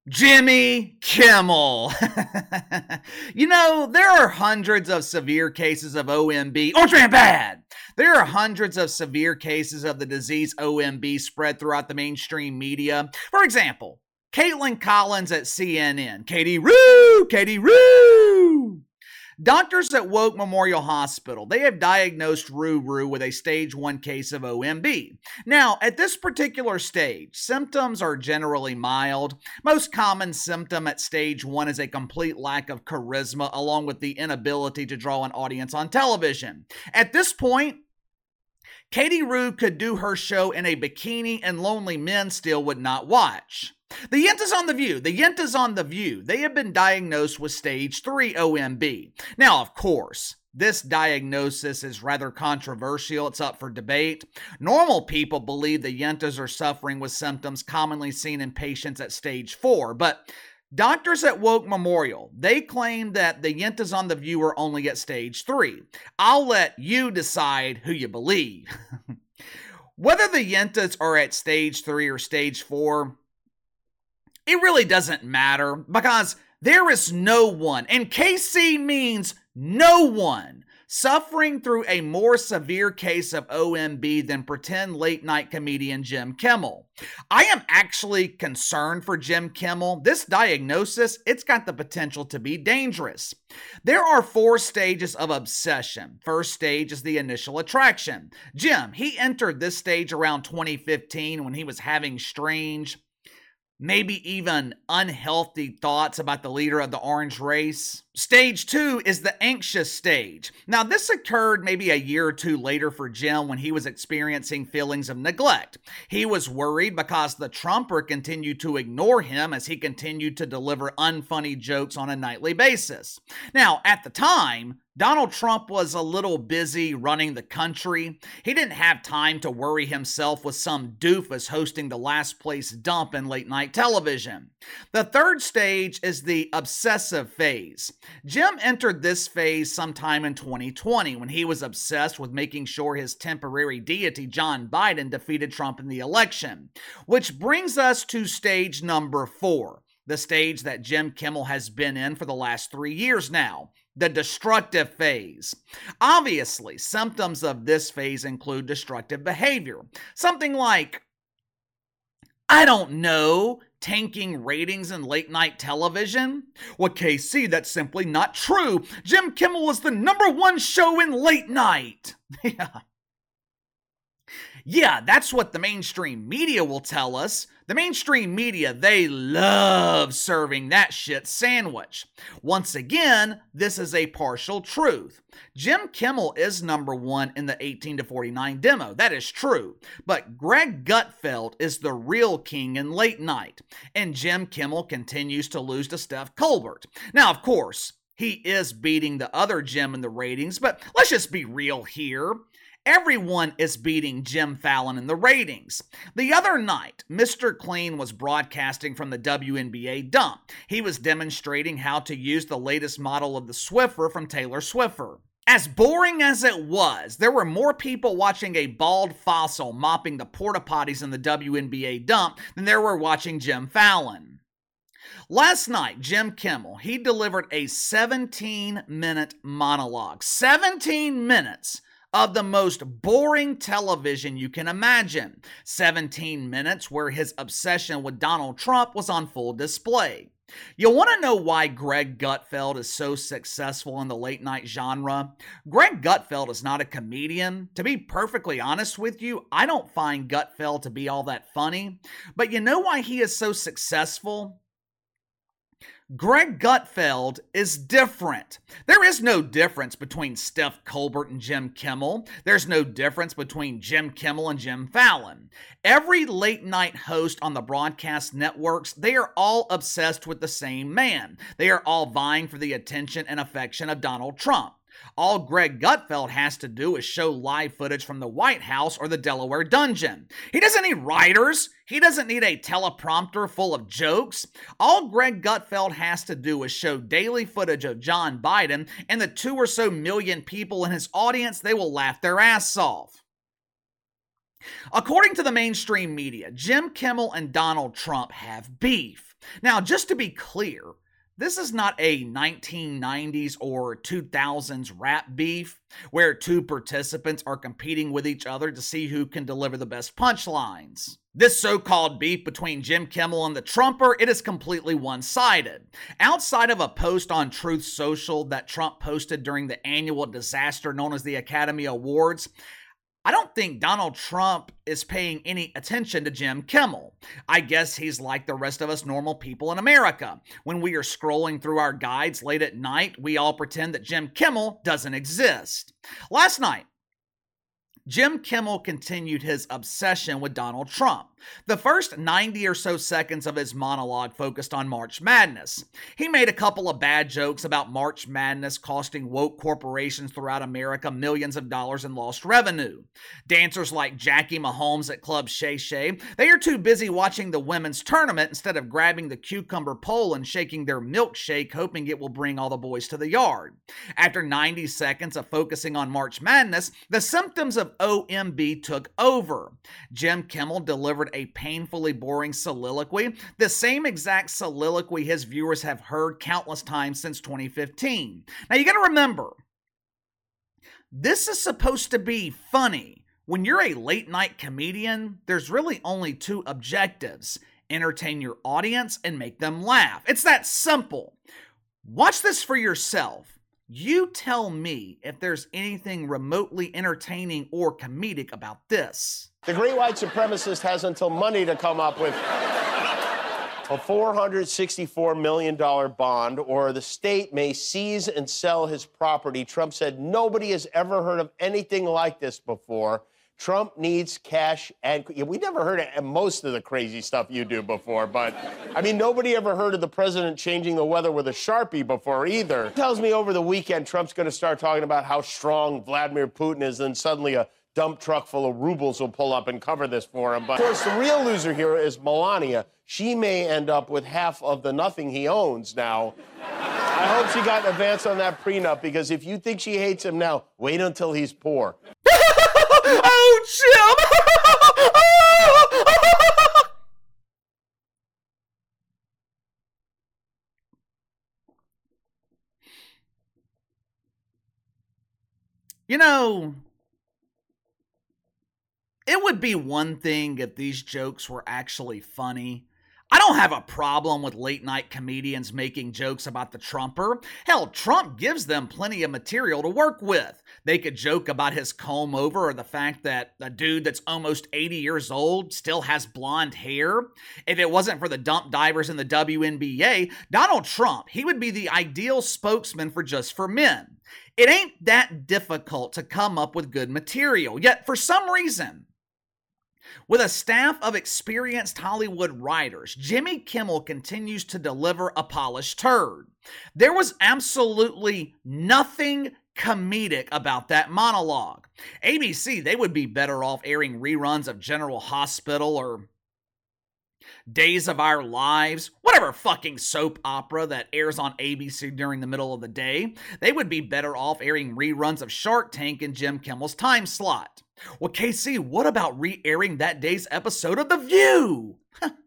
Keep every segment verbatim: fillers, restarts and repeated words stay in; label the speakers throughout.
Speaker 1: Jimmy Kimmel. You know, there are hundreds of severe cases of O M B, ultra bad. There are hundreds of severe cases of the disease O M B spread throughout the mainstream media. For example, Caitlin Collins at C N N. Katie Roo! Katie Roo! Doctors at Woke Memorial Hospital, they have diagnosed Ruru with a stage one case of O M B. Now, at this particular stage, symptoms are generally mild. Most common symptom at stage one is a complete lack of charisma, along with the inability to draw an audience on television. At this point, Katie Roo could do her show in a bikini and lonely men still would not watch. The Yentas on The View. The Yentas on The View. They have been diagnosed with stage three O M B. Now, of course, this diagnosis is rather controversial. It's up for debate. Normal people believe the Yentas are suffering with symptoms commonly seen in patients at stage four, but doctors at Woke Memorial, they claim that the Yentas on The View are only at stage three. I'll let you decide who you believe. Whether the Yentas are at stage three or stage four, it really doesn't matter because there is no one, and K C means no one, suffering through a more severe case of O M B than pretend late-night comedian Jim Kimmel. I am actually concerned for Jim Kimmel. This diagnosis, it's got the potential to be dangerous. There are four stages of obsession. First stage is the initial attraction. Jim, he entered this stage around twenty fifteen when he was having strange, maybe even unhealthy thoughts about the leader of the orange race. Stage two is the anxious stage. Now, this occurred maybe a year or two later for Jim when he was experiencing feelings of neglect. He was worried because the Trumper continued to ignore him as he continued to deliver unfunny jokes on a nightly basis. Now, at the time, Donald Trump was a little busy running the country. He didn't have time to worry himself with some doofus hosting the last place dump in late night television. The third stage is the obsessive phase. Jim entered this phase sometime in twenty twenty when he was obsessed with making sure his temporary deity John Biden defeated Trump in the election. Which brings us to stage number four, the stage that Jim Kimmel has been in for the last three years now. The destructive phase. Obviously, symptoms of this phase include destructive behavior. Something like, I don't know, tanking ratings in late night television? Well, K C, that's simply not true. Jim Kimmel was the number one show in late night. Yeah. Yeah, that's what the mainstream media will tell us. The mainstream media, they love serving that shit sandwich. Once again, this is a partial truth. Jim Kimmel is number one in the eighteen to forty-nine demo. That is true. But Greg Gutfeld is the real king in late night. And Jim Kimmel continues to lose to Steph Colbert. Now, of course, he is beating the other Jim in the ratings, but let's just be real here. Everyone is beating Jim Fallon in the ratings. The other night, Mister Clean was broadcasting from the W N B A dump. He was demonstrating how to use the latest model of the Swiffer from Taylor Swiffer. As boring as it was, there were more people watching a bald fossil mopping the porta potties in the W N B A dump than there were watching Jim Fallon. Last night, Jim Kimmel, he delivered a seventeen minute monologue. seventeen minutes of the most boring television you can imagine. seventeen minutes where his obsession with Donald Trump was on full display. You want to know why Greg Gutfeld is so successful in the late night genre? Greg Gutfeld is not a comedian. To be perfectly honest with you, I don't find Gutfeld to be all that funny. But you know why he is so successful? Greg Gutfeld is different. There is no difference between Steph Colbert and Jim Kimmel. There's no difference between Jim Kimmel and Jim Fallon. Every late night host on the broadcast networks, they are all obsessed with the same man. They are all vying for the attention and affection of Donald Trump. All Greg Gutfeld has to do is show live footage from the White House or the Delaware dungeon. He doesn't need writers. He doesn't need a teleprompter full of jokes. All Greg Gutfeld has to do is show daily footage of John Biden, and the two or so million people in his audience, they will laugh their ass off. According to the mainstream media, Jim Kimmel and Donald Trump have beef. Now, just to be clear, this is not a nineteen nineties or two thousands rap beef where two participants are competing with each other to see who can deliver the best punchlines. This so-called beef between Jim Kimmel and the Trumper, it is completely one-sided. Outside of a post on Truth Social that Trump posted during the annual disaster known as the Academy Awards, I don't think Donald Trump is paying any attention to Jim Kimmel. I guess he's like the rest of us normal people in America. When we are scrolling through our guides late at night, we all pretend that Jim Kimmel doesn't exist. Last night, Jim Kimmel continued his obsession with Donald Trump. The first ninety or so seconds of his monologue focused on March Madness. He made a couple of bad jokes about March Madness costing woke corporations throughout America millions of dollars in lost revenue. Dancers like Jackie Mahomes at Club Shay Shay, they are too busy watching the women's tournament instead of grabbing the cucumber pole and shaking their milkshake, hoping it will bring all the boys to the yard. After ninety seconds of focusing on March Madness, the symptoms of O M B took over. Jim Kimmel delivered a painfully boring soliloquy, the same exact soliloquy his viewers have heard countless times since twenty fifteen. Now you gotta remember, this is supposed to be funny. When you're a late night comedian, there's really only two objectives: entertain your audience and make them laugh. It's that simple. Watch this for yourself. You tell me if there's anything remotely entertaining or comedic about this.
Speaker 2: The great white supremacist has until Monday to come up with a four hundred sixty-four million dollars bond, or the state may seize and sell his property. Trump said nobody has ever heard of anything like this before. Trump needs cash, and we never heard of most of the crazy stuff you do before, but I mean, nobody ever heard of the president changing the weather with a Sharpie before either. Tells me over the weekend Trump's going to start talking about how strong Vladimir Putin is, and suddenly a dump truck full of rubles will pull up and cover this for him. But of course, the real loser here is Melania. She may end up with half of the nothing he owns now. I hope she got an advance on that prenup, because if you think she hates him now, wait until he's poor.
Speaker 1: Oh, Jim! You know, it would be one thing if these jokes were actually funny. I don't have a problem with late-night comedians making jokes about the Trumper. Hell, Trump gives them plenty of material to work with. They could joke about his comb-over or the fact that a dude that's almost eighty years old still has blonde hair. If it wasn't for the dump divers in the W N B A, Donald Trump, he would be the ideal spokesman for Just for Men. It ain't that difficult to come up with good material, yet for some reason, with a staff of experienced Hollywood writers, Jimmy Kimmel continues to deliver a polished turd. There was absolutely nothing comedic about that monologue. A B C, they would be better off airing reruns of General Hospital or Days of Our Lives, whatever fucking soap opera that airs on A B C during the middle of the day. They would be better off airing reruns of Shark Tank in Jim Kimmel's time slot. Well, K C, what about re-airing that day's episode of The View?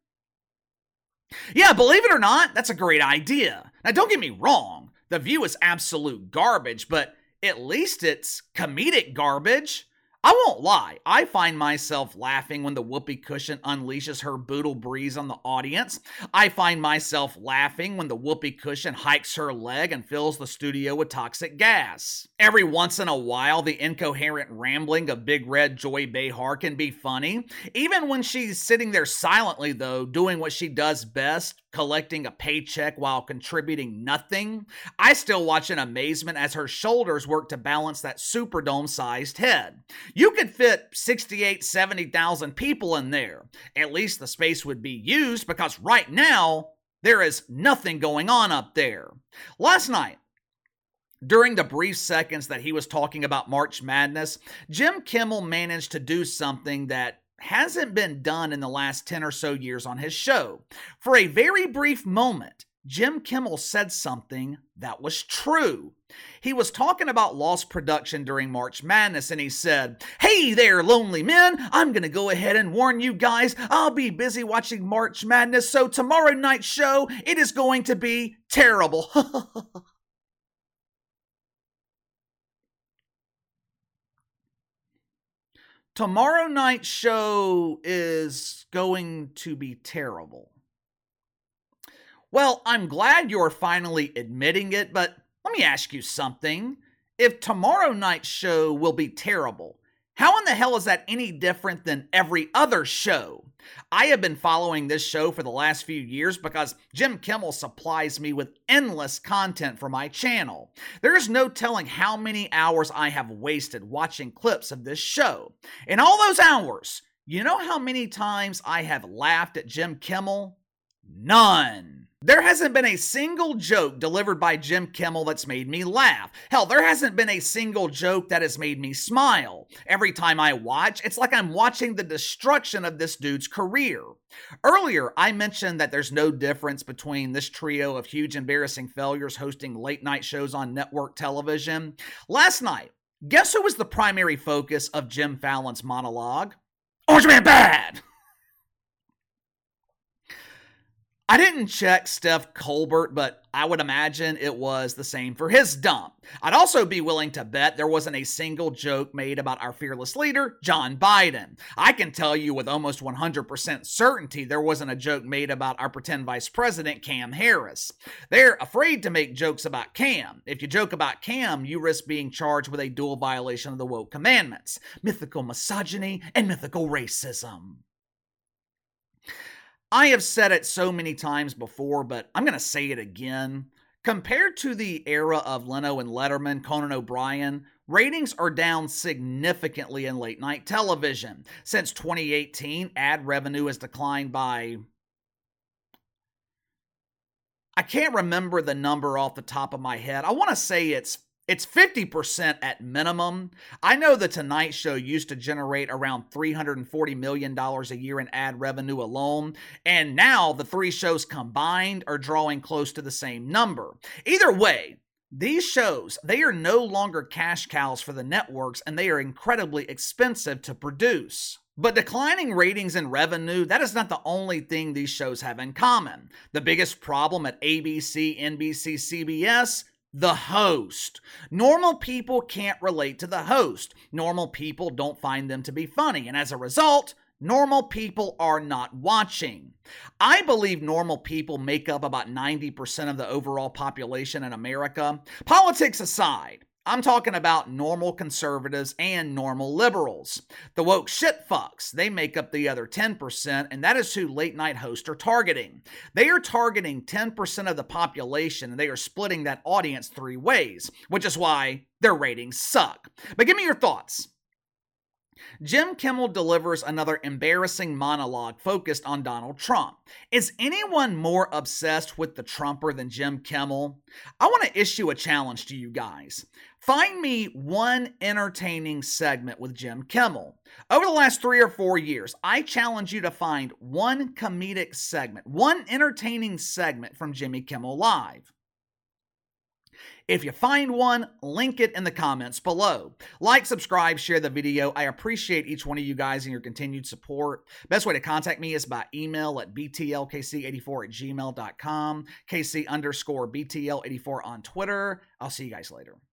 Speaker 1: Yeah, believe it or not, that's a great idea. Now, don't get me wrong, The View is absolute garbage, but at least it's comedic garbage. I won't lie, I find myself laughing when the whoopee cushion unleashes her boodle breeze on the audience. I find myself laughing when the whoopee cushion hikes her leg and fills the studio with toxic gas. Every once in a while, the incoherent rambling of Big Red Joy Behar can be funny. Even when she's sitting there silently, though, doing what she does best, collecting a paycheck while contributing nothing, I still watch in amazement as her shoulders work to balance that Superdome-sized head. You could fit sixty-eight, seventy thousand people in there. At least the space would be used, because right now, there is nothing going on up there. Last night, during the brief seconds that he was talking about March Madness, Jim Kimmel managed to do something that hasn't been done in the last ten or so years on his show. For a very brief moment, Jim Kimmel said something that was true. He was talking about lost production during March Madness, and he said, "Hey there, lonely men, I'm going to go ahead and warn you guys, I'll be busy watching March Madness, so tomorrow night's show, it is going to be terrible." Tomorrow night's show is going to be terrible. Well, I'm glad you're finally admitting it, but let me ask you something. If tomorrow night's show will be terrible, how in the hell is that any different than every other show? I have been following this show for the last few years because Jim Kimmel supplies me with endless content for my channel. There is no telling how many hours I have wasted watching clips of this show. In all those hours, you know how many times I have laughed at Jim Kimmel? None. There hasn't been a single joke delivered by Jim Kimmel that's made me laugh. Hell, there hasn't been a single joke that has made me smile. Every time I watch, it's like I'm watching the destruction of this dude's career. Earlier, I mentioned that there's no difference between this trio of huge embarrassing failures hosting late night shows on network television. Last night, guess who was the primary focus of Jim Fallon's monologue? Orange Man Bad! I didn't check Steph Colbert, but I would imagine it was the same for his dump. I'd also be willing to bet there wasn't a single joke made about our fearless leader, John Biden. I can tell you with almost one hundred percent certainty there wasn't a joke made about our pretend vice president, Cam Harris. They're afraid to make jokes about Cam. If you joke about Cam, you risk being charged with a dual violation of the woke commandments, mythical misogyny and mythical racism. I have said it so many times before, but I'm going to say it again. Compared to the era of Leno and Letterman, Conan O'Brien, ratings are down significantly in late night television. Since twenty eighteen, ad revenue has declined by... I can't remember the number off the top of my head. I want to say it's It's fifty percent at minimum. I know The Tonight Show used to generate around three hundred forty million dollars a year in ad revenue alone, and now the three shows combined are drawing close to the same number. Either way, these shows, they are no longer cash cows for the networks, and they are incredibly expensive to produce. But declining ratings and revenue, that is not the only thing these shows have in common. The biggest problem at A B C, N B C, C B S, the host. Normal people can't relate to the host. Normal people don't find them to be funny, and as a result, normal people are not watching. I believe normal people make up about ninety percent of the overall population in America. Politics aside, I'm talking about normal conservatives and normal liberals. The woke shitfucks, they make up the other ten percent, and that is who late night hosts are targeting. They are targeting ten percent of the population, and they are splitting that audience three ways, which is why their ratings suck. But give me your thoughts. Jim Kimmel delivers another embarrassing monologue focused on Donald Trump. Is anyone more obsessed with the Trumper than Jim Kimmel? I want to issue a challenge to you guys. Find me one entertaining segment with Jim Kimmel. Over the last three or four years, I challenge you to find one comedic segment, one entertaining segment from Jimmy Kimmel Live. If you find one, link it in the comments below. Like, subscribe, share the video. I appreciate each one of you guys and your continued support. Best way to contact me is by email at b t l k c eight four at gmail dot com, kc underscore b t l eighty-four on Twitter. I'll see you guys later.